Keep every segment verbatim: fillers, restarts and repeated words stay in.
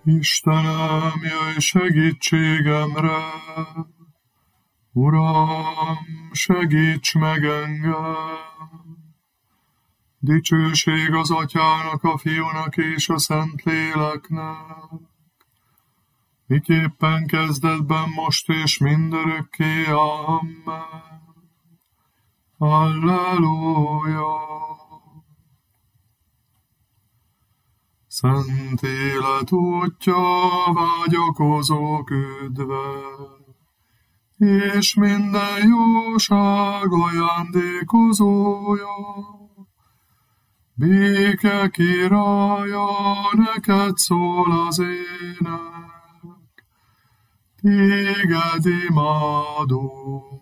Istenem, jöjj segítségemre! Uram, segíts meg engem! Dicsőség az Atyának, a Fiúnak és a Szentléleknek, miképpen kezdetben, most és mindörökké. Amen. Halleluja! Szent élet útja, vágyakozók üdve, és minden jóság ajándékozója. Béke királya, neked szól az ének, téged imádunk.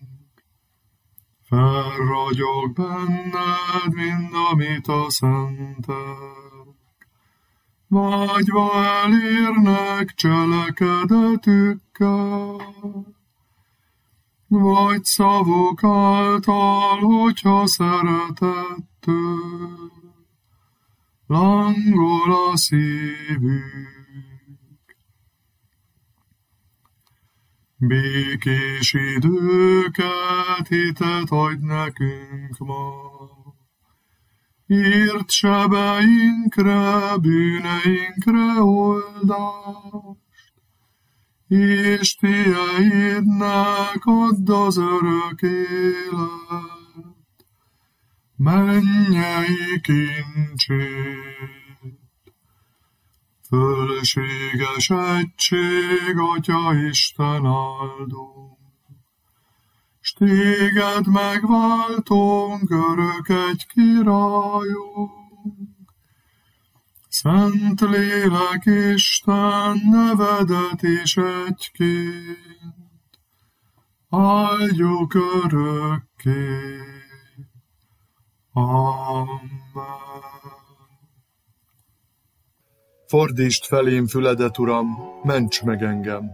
Felragyog benned mind, amit a szentek, vágyva elérnek cselekedetükkel, vagy szavuk által, hogyha szeretettől lángol a szívük. Békés időket, hitet adj nekünk ma, írt sebeinkre, bűneinkre oldást, és tieidnek add az örök élet, mennyei kincsét. Fölséges egység, Atya Isten áldunk, s téged megváltunk, örök egy királyunk. Szent Lélek Isten, nevedet is egyként áldjuk örökké. Amen. Fordítsd felém füledet, Uram, ments meg engem!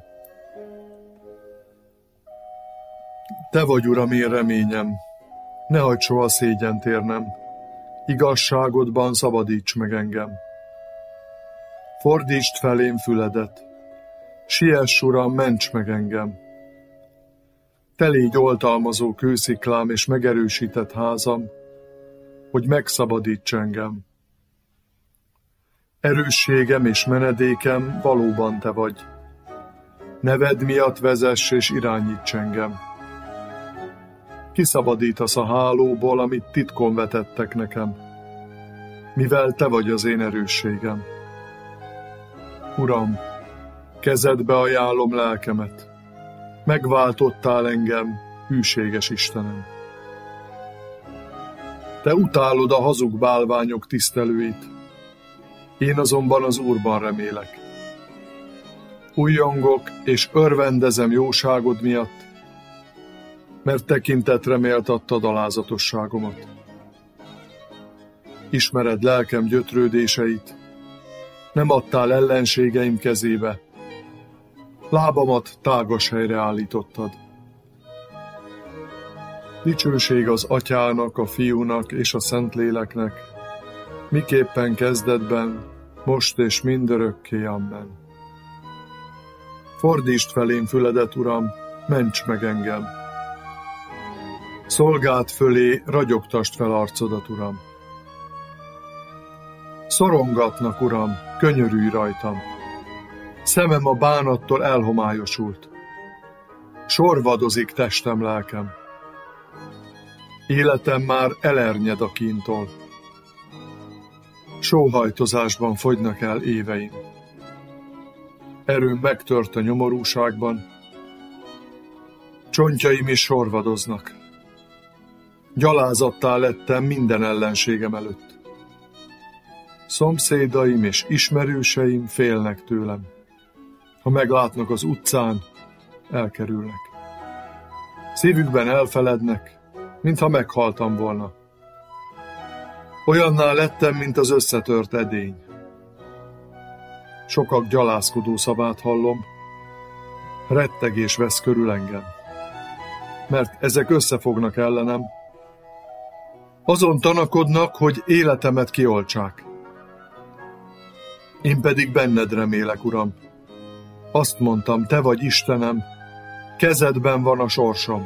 Te vagy, Uram, én reményem, ne hagyd soha szégyent érnem, igazságodban szabadíts meg engem. Fordítsd felém füledet, siess, Uram, ments meg engem! Te légy oltalmazó kősziklám és megerősített házam, hogy megszabadíts engem. Erősségem és menedékem valóban Te vagy. Neved miatt vezess és irányíts engem. Kiszabadítasz a hálóból, amit titkon vetettek nekem, mivel Te vagy az én erősségem. Uram, kezedbe ajánlom lelkemet, megváltottál engem, hűséges Istenem. Te utálod a hazug bálványok tisztelőit, én azonban az Úrban remélek. Újjongok és örvendezem jóságod miatt, mert tekintetre méltattad alázatosságomat. Ismered lelkem gyötrődéseit, nem adtál ellenségeim kezébe, lábamat tágas helyre állítottad. Dicsőség az Atyának, a Fiúnak és a Szentléleknek, miképpen kezdetben, most és mindörökké. Amen. Fordítsd felém füledet, Uram, ments meg engem! Szolgád fölé ragyogtasd fel arcodat, Uram! Szorongatnak, Uram, könyörülj rajtam! Szemem a bánattól elhomályosult. Sorvadozik testem, lelkem. Életem már elernyed a kíntól. Sóhajtozásban fogynak el éveim. Erőm megtört a nyomorúságban, csontjaim is sorvadoznak. Gyalázattá lettem minden ellenségem előtt. Szomszédaim és ismerőseim félnek tőlem. Ha meglátnak az utcán, elkerülnek. Szívükben elfelednek, mintha meghaltam volna. Olyanná lettem, mint az összetört edény. Sokak gyalázkodó szavát hallom, rettegés vesz körül engem, mert ezek összefognak ellenem. Azon tanakodnak, hogy életemet kioltsák. Én pedig benned remélek, Uram. Azt mondtam, te vagy Istenem, kezedben van a sorsom.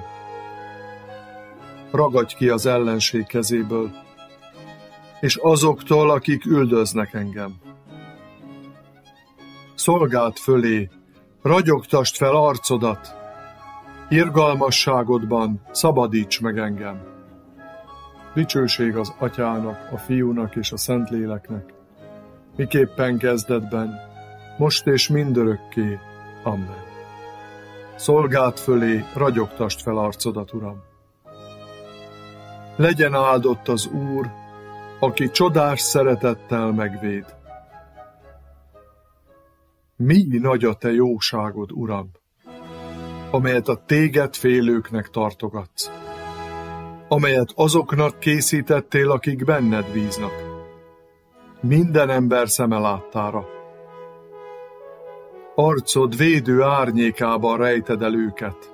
Ragadj ki az ellenség kezéből, és azoktól, akik üldöznek engem. Szolgáld fölé, ragyogtasd fel arcodat, irgalmasságodban szabadíts meg engem. Dicsőség az Atyának, a Fiúnak és a Szentléleknek, miképpen kezdetben, most és mindörökké. Amen. Szolgáld fölé, ragyogtasd fel arcodat, Uram. Legyen áldott az Úr, aki csodás szeretettel megvéd. Mi nagy a te jóságod, Uram, amelyet a téged félőknek tartogatsz, amelyet azoknak készítettél, akik benned bíznak, minden ember szeme láttára. Arcod védő árnyékában rejted el őket,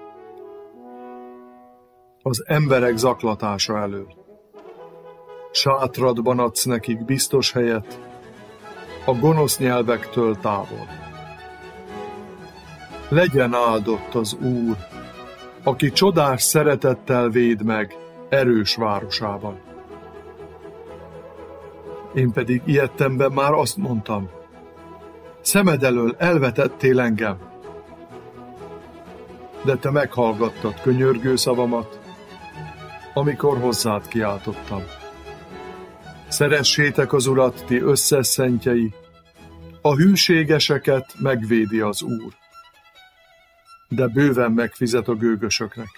az emberek zaklatása elől. Sátradban adsz nekik biztos helyet, a gonosz nyelvektől távol. Legyen áldott az Úr, aki csodás szeretettel véd meg erős városában. Én pedig ilyettemben már azt mondtam, szemed elől elvetettél engem, de te meghallgattad könyörgő szavamat, amikor hozzád kiáltottam. Szeressétek az Urat, ti összes szentjei, a hűségeseket megvédi az Úr, de bőven megfizet a gőgösöknek.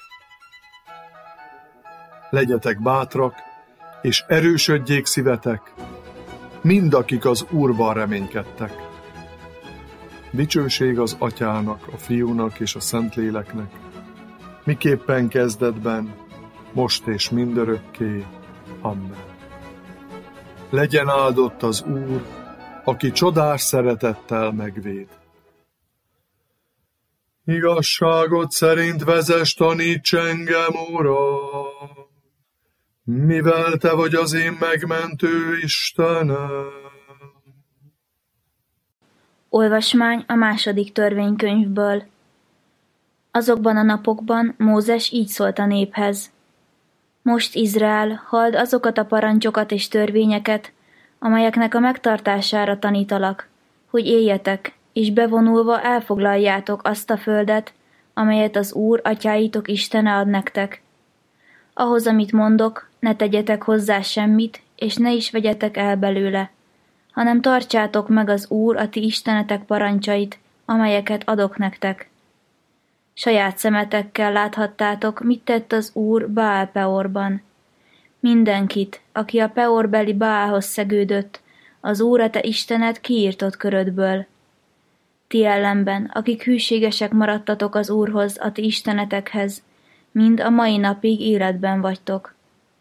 Legyetek bátrak, és erősödjék szívetek, mind akik az Úrban reménykedtek. Dicsőség az Atyának, a Fiúnak és a Szentléleknek, miképpen kezdetben, most és mindörökké. Amen. Legyen áldott az Úr, aki csodás szeretettel megvéd. Igazságot szerint vezess, taníts engem, Uram, mivel te vagy az én megmentő Istenem. Olvasmány a második törvénykönyvből. Azokban a napokban Mózes így szólt a néphez. Most, Izrael, halld azokat a parancsokat és törvényeket, amelyeknek a megtartására tanítalak, hogy éljetek, és bevonulva elfoglaljátok azt a földet, amelyet az Úr, atyáitok Istene ad nektek. Ahhoz, amit mondok, ne tegyetek hozzá semmit, és ne is vegyetek el belőle, hanem tartsátok meg az Úr, a ti Istenetek parancsait, amelyeket adok nektek. Saját szemetekkel láthattátok, mit tett az Úr Baál Peorban. Mindenkit, aki a Peorbeli Baálhoz szegődött, az Úr, a te Istened kiírtott körödből. Ti ellenben, akik hűségesek maradtatok az Úrhoz, a ti istenetekhez, mind a mai napig életben vagytok.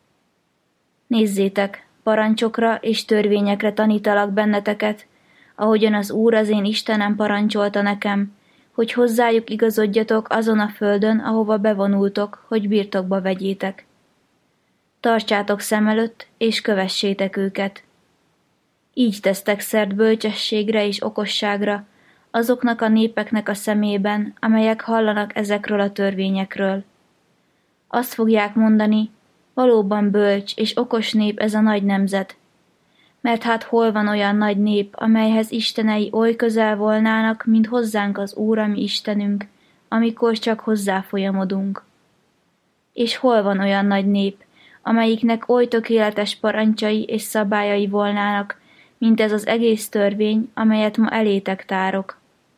Nézzétek, parancsokra és törvényekre tanítalak benneteket, ahogyan az Úr, az én Istenem parancsolta nekem, hogy hozzájuk igazodjatok azon a földön, ahova bevonultok, hogy birtokba vegyétek. Tartsátok szem előtt, és kövessétek őket. Így tesztek szert bölcsességre és okosságra, azoknak a népeknek a szemében, amelyek hallanak ezekről a törvényekről. Azt fogják mondani, valóban bölcs és okos nép ez a nagy nemzet. Mert hát hol van olyan nagy nép, amelyhez istenei oly közel volnának, mint hozzánk az Úr, a mi Istenünk, amikor csak hozzá folyamodunk. És hol van olyan nagy nép, amelyiknek oly tökéletes parancsai és szabályai volnának, mint ez az egész törvény, amelyet ma elétek tárok.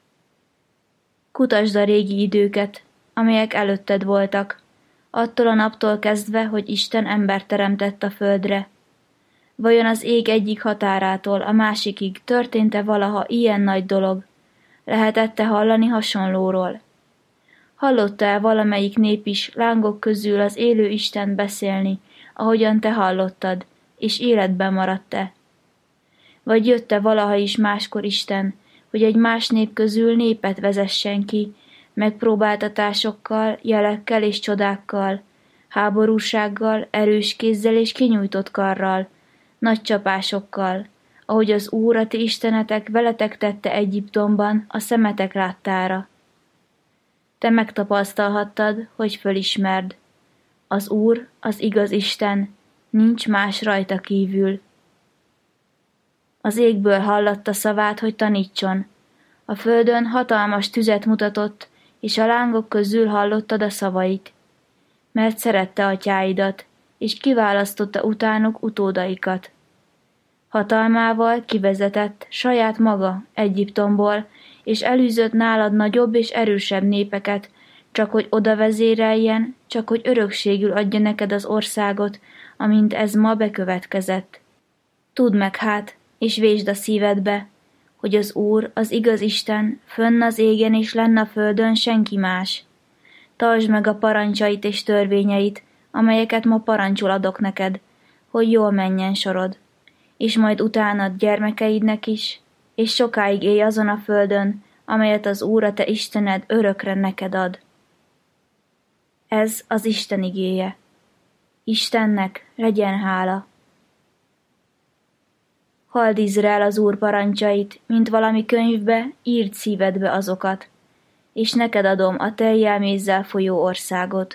Kutasd a régi időket, amelyek előtted voltak, attól a naptól kezdve, hogy Isten embert teremtett a földre. Vajon az ég egyik határától a másikig történt-e valaha ilyen nagy dolog? Lehetett-e hallani hasonlóról? Hallotta-e valamelyik nép is lángok közül az élő Istent beszélni, ahogyan te hallottad, és életben maradt-e? Vagy jött-e valaha is máskor Isten, hogy egy más nép közül népet vezessen ki, megpróbáltatásokkal, jelekkel és csodákkal, háborúsággal, erős kézzel és kinyújtott karral, nagy csapásokkal, ahogy az Úr a ti istenetek veletek tette Egyiptomban a szemetek láttára. Te megtapasztalhattad, hogy fölismerd. Az Úr, az igaz Isten, nincs más rajta kívül. Az égből hallatta szavát, hogy tanítson. A földön hatalmas tüzet mutatott, és a lángok közül hallottad a szavait. Mert szerette atyáidat, és kiválasztotta utánuk utódaikat. Hatalmával kivezetett saját maga Egyiptomból, és elűzött nálad nagyobb és erősebb népeket, csak hogy oda vezéreljen, csak hogy örökségül adja neked az országot, amint ez ma bekövetkezett. Tudd meg hát, és vésd a szívedbe, hogy az Úr, az igaz Isten, fönn az égen és lenn a földön senki más. Tartsd meg a parancsait és törvényeit, amelyeket ma parancsol adok neked, hogy jól menjen sorod, és majd utánad gyermekeidnek is, és sokáig élj azon a földön, amelyet az Úr a te Istened örökre neked ad. Ez az Isten igéje. Istennek legyen hála. Halld Izrael az Úr parancsait, mint valami könyvbe, írd szívedbe azokat, és neked adom a tejjel mézzel folyó országot.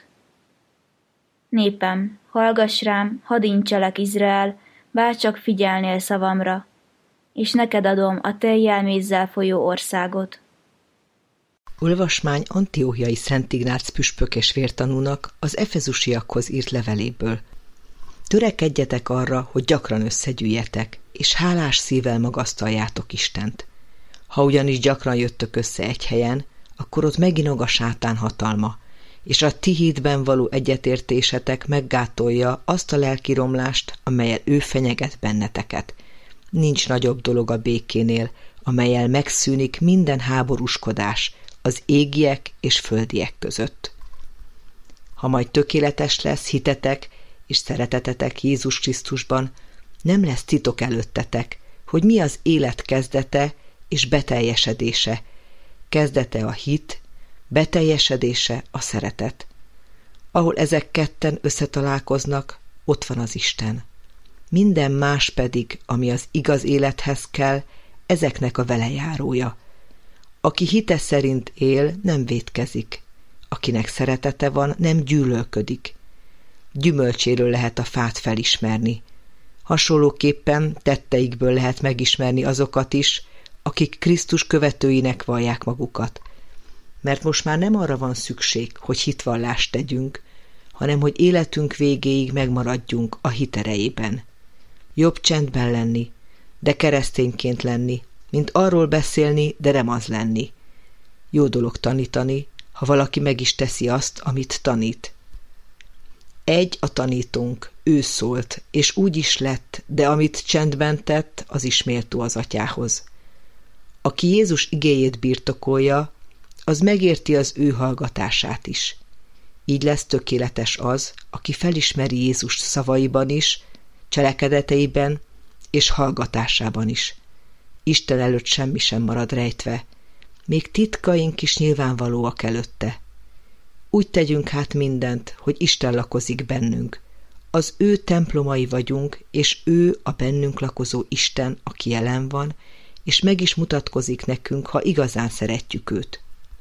Népem, hallgass rám, hadd incselek, Izrael, bárcsak figyelnél szavamra, és neked adom a tejjel mézzel folyó országot. Olvasmány Antióchiai Szent Ignác püspök és vértanúnak az efezusiakhoz írt leveléből. Törekedjetek arra, hogy gyakran összegyűjjetek, és hálás szívvel magasztaljátok Istent. Ha ugyanis gyakran jöttök össze egy helyen, akkor ott meginog a sátán hatalma, és a ti hitben való egyetértésetek meggátolja azt a lelkiromlást, amellyel ő fenyeget benneteket. Nincs nagyobb dolog a békénél, amellyel megszűnik minden háborúskodás az égiek és földiek között. Ha majd tökéletes lesz hitetek és szeretetetek Jézus Krisztusban, nem lesz titok előttetek, hogy mi az élet kezdete és beteljesedése. Kezdete a hit, beteljesedése a szeretet. Ahol ezek ketten összetalálkoznak, ott van az Isten. Minden más pedig, ami az igaz élethez kell, ezeknek a velejárója. Aki hite szerint él, nem vétkezik. Akinek szeretete van, nem gyűlölködik. Gyümölcséről lehet a fát felismerni. Hasonlóképpen tetteikből lehet megismerni azokat is, akik Krisztus követőinek vallják magukat. Mert most már nem arra van szükség, hogy hitvallást tegyünk, hanem hogy életünk végéig megmaradjunk a hit erejében. Jobb csendben lenni, de keresztényként lenni, mint arról beszélni, de nem az lenni. Jó dolog tanítani, ha valaki meg is teszi azt, amit tanít. Egy a tanítónk, ő szólt, és úgy is lett, de amit csendben tett, az is méltó az atyához. Aki Jézus igéjét birtokolja, az megérti az ő hallgatását is. Így lesz tökéletes az, aki felismeri Jézust szavaiban is, cselekedeteiben és hallgatásában is. Isten előtt semmi sem marad rejtve, még titkaink is nyilvánvalóak előtte. Úgy tegyünk hát mindent, hogy Isten lakozik bennünk. Az ő templomai vagyunk, és ő a bennünk lakozó Isten, aki jelen van, és meg is mutatkozik nekünk, ha igazán szeretjük őt.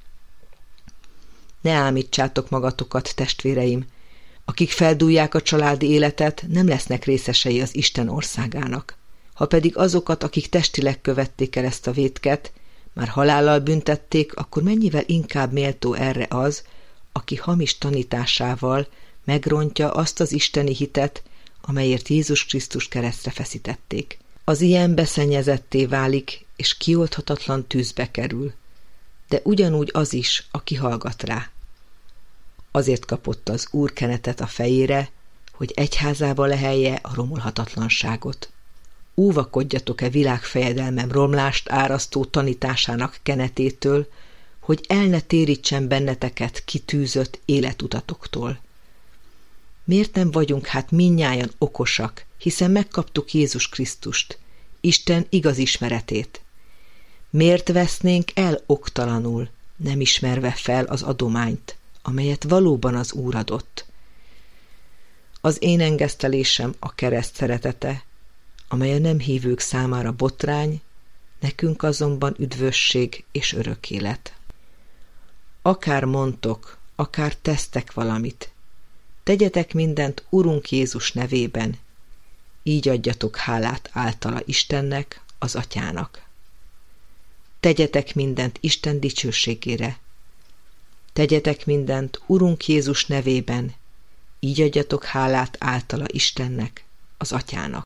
Ne ámítsátok magatokat, testvéreim! Akik feldúlják a családi életet, nem lesznek részesei az Isten országának. Ha pedig azokat, akik testileg követték el ezt a vétket, már halállal büntették, akkor mennyivel inkább méltó erre az, aki hamis tanításával megrontja azt az isteni hitet, amelyért Jézus Krisztus keresztre feszítették. Az ilyen beszennyezetté válik, és kioldhatatlan tűzbe kerül, de ugyanúgy az is, aki hallgat rá. Azért kapott az Úr kenetet a fejére, hogy egyházába lehelje a romolhatatlanságot. Óvakodjatok-e világfejedelmem romlást árasztó tanításának kenetétől, hogy el ne térítsen benneteket kitűzött életutatoktól. Miért nem vagyunk hát mindnyájan okosak, hiszen megkaptuk Jézus Krisztust, Isten igaz ismeretét? Miért vesznénk el oktalanul, nem ismerve fel az adományt, amelyet valóban az Úr adott? Az én engesztelésem a kereszt szeretete, amely a nem hívők számára botrány, nekünk azonban üdvösség és örök élet. Akár mondtok, akár tesztek valamit, tegyetek mindent Urunk Jézus nevében, így adjatok hálát általa Istennek, az Atyának. Tegyetek mindent Isten dicsőségére. Tegyetek mindent Urunk Jézus nevében, így adjatok hálát általa Istennek, az Atyának.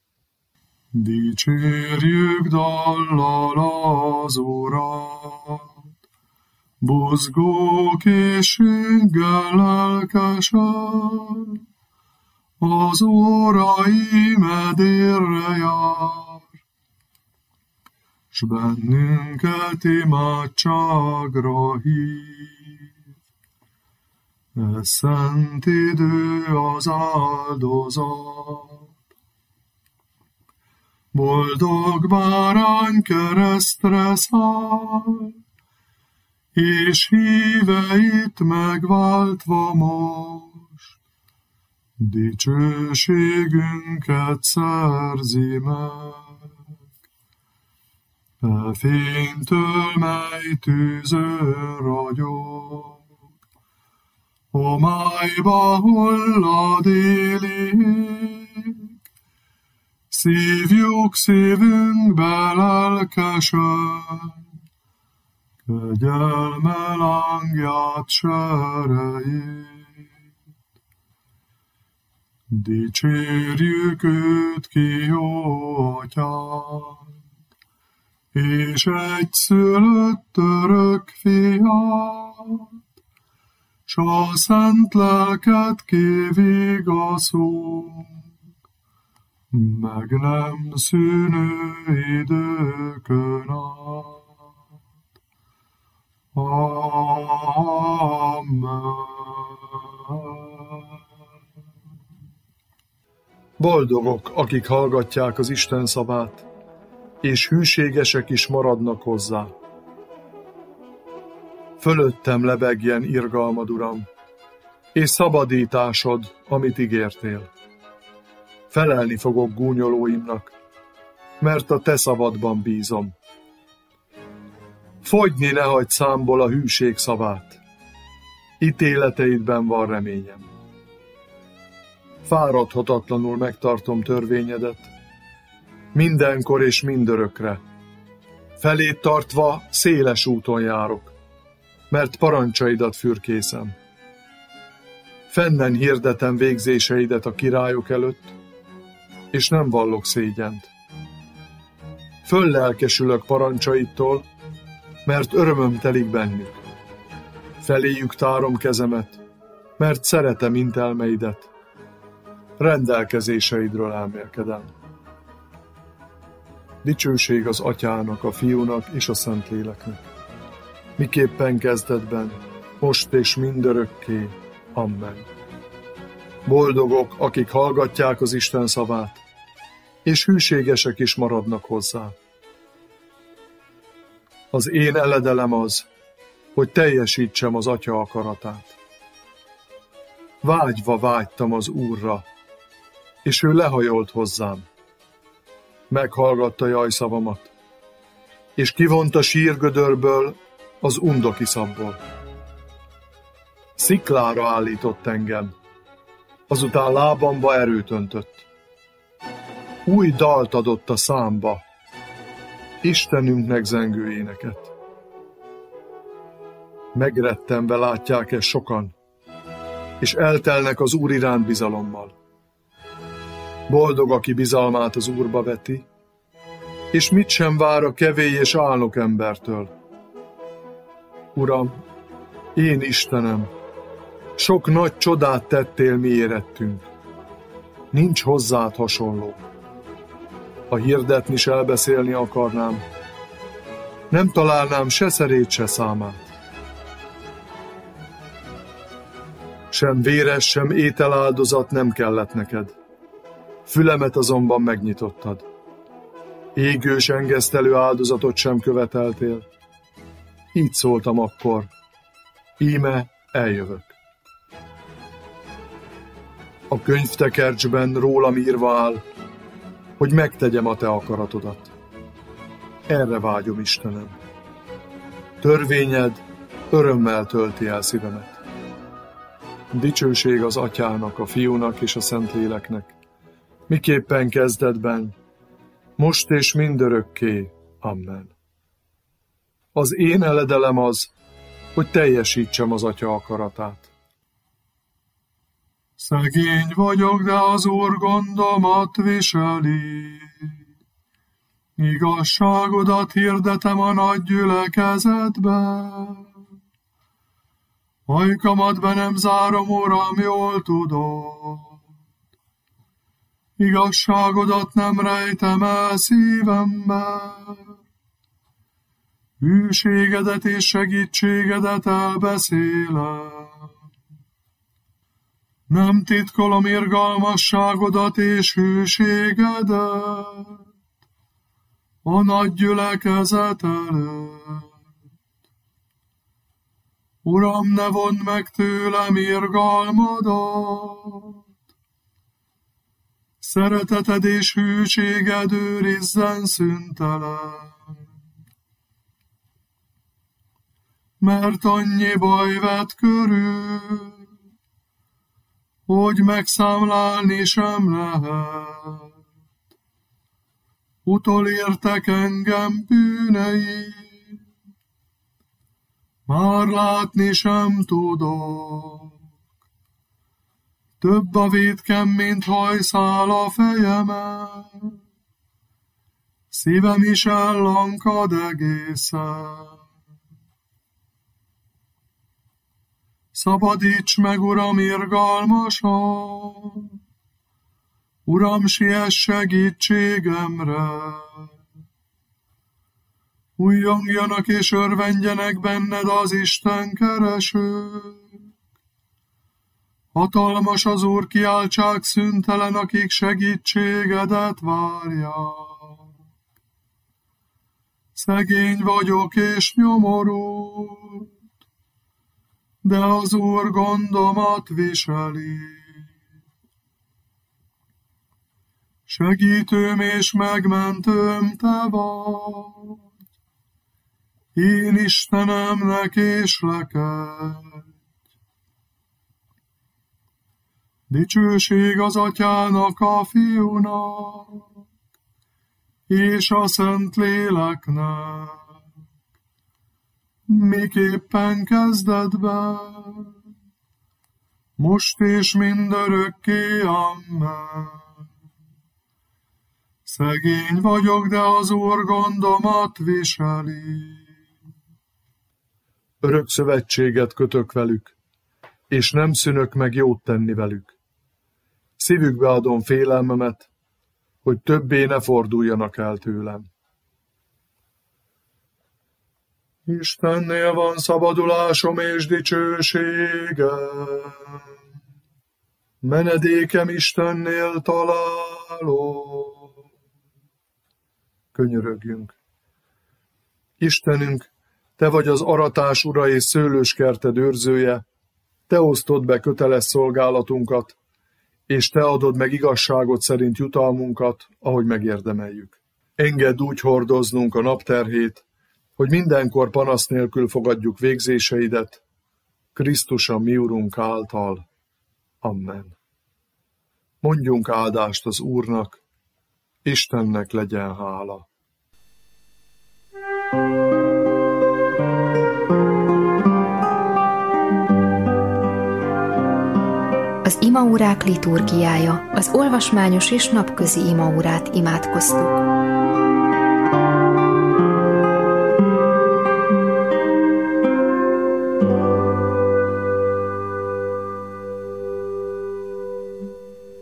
Dicsérjük dallal az Urat, buzgó készséggel lelkesen, az órai medérre jár, s bennünket imádságra hív. E szent idő az áldozat, boldog bárány keresztre száll, és híveit megváltva most, dicsőségünket szerzi meg. E fénytől, mely tűzön ragyog, homályba hullad élék, szívjuk szívünkbe lelkesen, kegyelme lángját serejét. Dicsérjük őt, ki jó Atyát, és egyszülött örök fiát, s a szent lelket kivigaszunk, meg nem szűnő időkön át. Amen. Boldogok, akik hallgatják az Isten szavát, és hűségesek is maradnak hozzá. Fölöttem lebegjen irgalmad, Uram, és szabadításod, amit ígértél. Felelni fogok gúnyolóimnak, mert a te szavadban bízom. Fogyni ne hagyd számból a hűség szavát, ítéleteidben van reményem. Fáradhatatlanul megtartom törvényedet, mindenkor és mindörökre. Felét tartva széles úton járok, mert parancsaidat fürkészem. Fennen hirdetem végzéseidet a királyok előtt, és nem vallok szégyent. Föllelkesülök parancsaidtól, mert örömöm telik bennük. Feléjük tárom kezemet, mert szeretem intelmeidet. Rendelkezéseidről elmélkedem. Dicsőség az Atyának, a Fiúnak és a Szentléleknek, miképpen kezdetben, most és mindörökké. Amen. Boldogok, akik hallgatják az Isten szavát, és hűségesek is maradnak hozzá. Az én eledelem az, hogy teljesítsem az Atya akaratát. Vágyva vágytam az Úrra, és ő lehajolt hozzám. Meghallgatta jajszavamat, és kivonta sírgödörből az undokiszabból. Sziklára állított engem, azután lábamba erőt öntött. Új dalt adott a számba, Istenünknek zengő éneket. Megrettenve látják ezt sokan, és eltelnek az Úr iránt bizalommal. Boldog, aki bizalmát az Úrba veti, és mit sem vár a kevély és álnok embertől. Uram, én Istenem, sok nagy csodát tettél mi érettünk. Nincs hozzád hasonló. Ha hirdetni s elbeszélni akarnám, nem találnám se szerét, se számát. Sem véres, sem ételáldozat nem kellett neked. Fülemet azonban megnyitottad. Égős engesztelő áldozatot sem követeltél. Így szóltam akkor. Íme eljövök. A könyvtekercsben rólam írva áll, hogy megtegyem a te akaratodat. Erre vágyom, Istenem. Törvényed örömmel tölti el szívemet. Dicsőség az Atyának, a Fiúnak és a Szentléleknek, miképpen kezdetben, most és mindörökké. Amen. Az én eledelem az, hogy teljesítsem az Atya akaratát. Szegény vagyok, de az Úr gondomat viseli. Igazságodat hirdetem a nagy gyülekezetben. Ajkamat be nem zárom, Uram, jól tudod. Igazságodat nem rejtem el szívemben. Hűségedet és segítségedet elbeszélem. Nem titkolom irgalmasságodat és hűségedet a nagy gyülekezet előtt. Uram, ne vondd meg tőlem irgalmadat, szereteted és hűséged őrizzen szüntelen. Mert annyi baj vett körül, hogy megszámlálni sem lehet. Utolértek engem bűneim, már látni sem tudok. Több a vétkem, mint hajszál a fejemen, szívem is ellankad egészen. Szabadíts meg, Uram, irgalmasan, Uram, siess segítségemre. Újjongjanak és örvendjenek benned az Isten keresők. Hatalmas az Úr, kiáltsák szüntelen, akik segítségedet várják. Szegény vagyok és nyomorult, de az Úr gondomat viseli. Segítőm és megmentőm te vagy, én Istenemnek késlkedj. Dicsőség az Atyának, a Fiúnak, és a Szentléleknek, miképpen kezdetben, most és mindörökké. Amen. Szegény vagyok, de az Úr gondomat viseli. Örök szövetséget kötök velük, és nem szűnök meg jót tenni velük. Szívükbe adom félelmemet, hogy többé ne forduljanak el tőlem. Istennél van szabadulásom és dicsőségem, menedékem Istennél találom. Könyörögjünk. Istenünk, te vagy az aratás ura és szőlőskerted őrzője, te osztod be köteles szolgálatunkat, és te adod meg igazságot szerint jutalmunkat, ahogy megérdemeljük. Engedd úgy hordoznunk a napterhét, hogy mindenkor panasz nélkül fogadjuk végzéseidet, Krisztus a mi Urunk által. Amen. Mondjunk áldást az Úrnak, Istennek legyen hála. Az imaórák liturgiája, az olvasmányos és napközi imaórát imádkoztuk.